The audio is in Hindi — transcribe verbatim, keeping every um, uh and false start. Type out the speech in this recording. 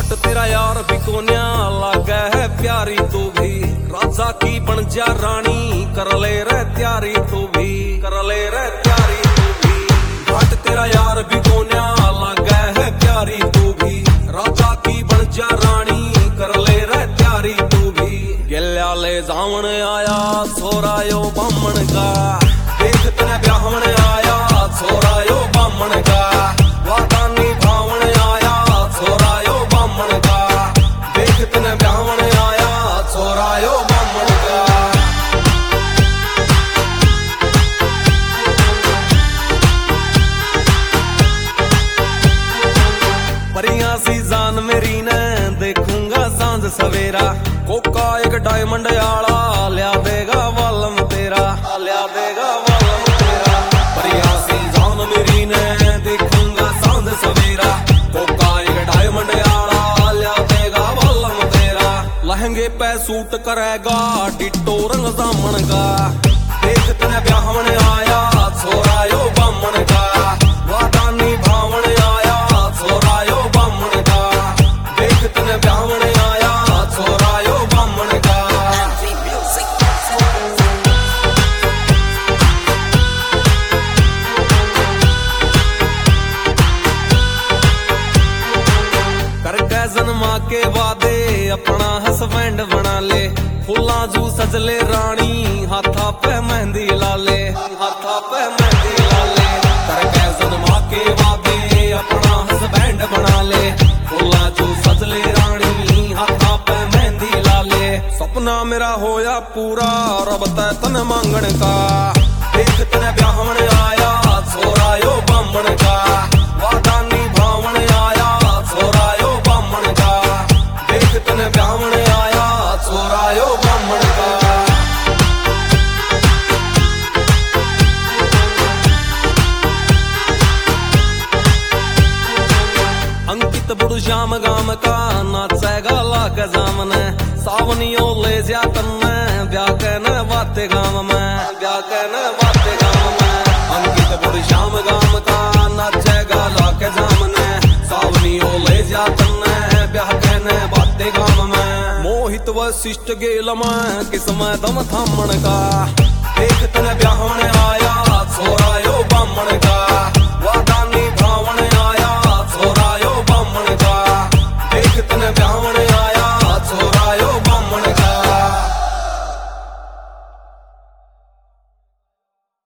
घट तेरा यार भी कोन्या लागे है प्यारी तू भी, राजा की बन जा रानी कर ले रे त्यारी तू भी, कर ले रे त्यारी तू भी। घट तेरा यार भी कोन्या लागे है प्यारी तू भी, राजा की बन जा रानी कर ले रे त्यारी तू भी। गेल्या ले जावन आया छोरा यो बामण का, देख तेरे ब्याहवन आया छोरा यो बामण का, वादा निभावन आया छोरा यो बामण का, देख तेरे ब्याहवन आया छोरा यो बामण का। परियां सी जान मेरी ने देखूंगा सांझ सवेरा, कोका एक डायमंड आला लिया देगा वालम तेरा, लिया देगा वालम तेरा। परियां सी जान मेरी ने देखूंगा सांझ सवेरा, कोका एक डायमंड आला लिया देगा वालम तेरा। लहंगे पे सूट करेगा डिटो रंग जामन का, देख तेरे ब्याहवन आया छोरा यो बामण का, वादा निभावन आया छोरा यो बामण का, देख तेरे ब्याहवन आया छोरा यो बामण का। करके जन्मा के वादे अपना हस्बैंड बना ले, फुल्ला जू सजले रानी हाथा पे मेहंदी ला ले, हाथा पे मेहंदी ला ले। करके जन्मा के वादे अपना हस्बैंड बना ले, फुल्ला जू सजले रानी हाथा पे मेहंदी ला ले। सपना मेरा होया पूरा रब तै तन मांगण का, देख तेरे ब्याहवन आया छोरा यो बामण का, वादा निभावन आया छोरा यो बामण का, देख तेरे ब्याहवन आया छोरा यो बामण का। अंकित बुढ़ श्याम गाम का नाचेगा लाके जामने, सावनियों ले जा तन्ने ब्याह कहने बाते गाम में, ब्याह कहने बाते गाम में। अंकित बुढ़ श्याम गाम का नाचेगा लाके जामने, सावनियों ले जा तन्ने ब्याह कहने बाते गाम में। मोहित वशिष्ठ गेल में किस्म दम थामण का, देख तेरे ब्याहवन